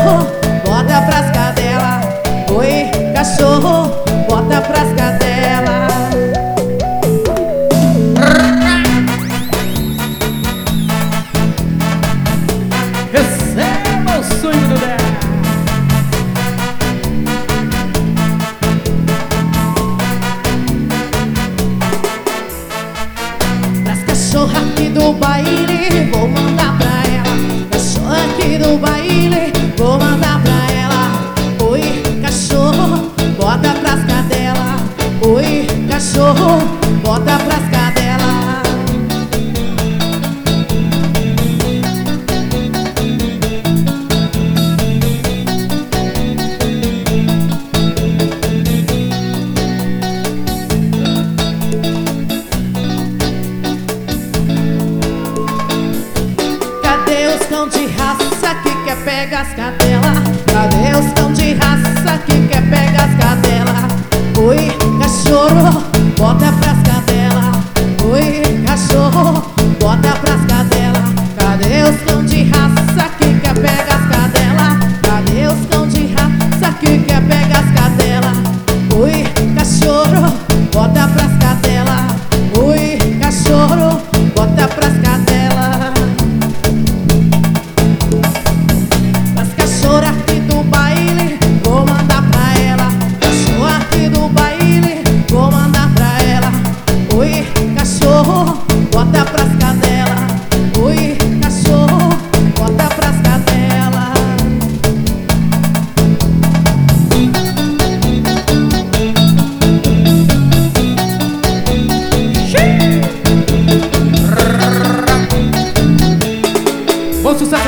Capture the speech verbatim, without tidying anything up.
cachorro, bota pras cadela. Oi, cachorro, bota pras cadela. Receba o swing do Dé. Pras cachorra aqui do baile, vou mandar pra ela. Cachorra aqui do baile, vou mandar pra ela. Oi, cachorro, bota pras cadela. Oi, cachorro, bota pras cadela. Cadê os cão de raça que quer pegar as cadela? Cadê os cão de raça que quer pegar as cadela? Oi, cachorro, bota pra